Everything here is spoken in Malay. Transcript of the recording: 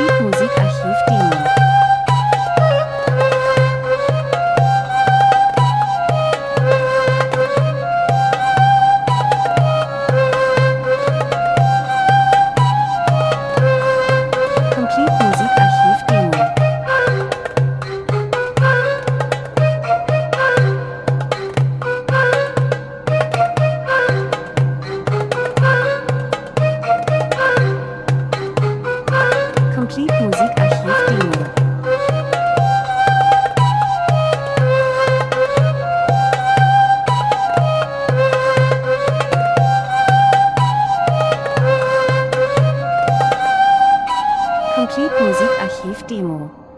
Complete Musikarchiv Demo. Complete Musikarchiv Demo. Complete Musikarchiv Demo. Complete Musikarchiv Demo.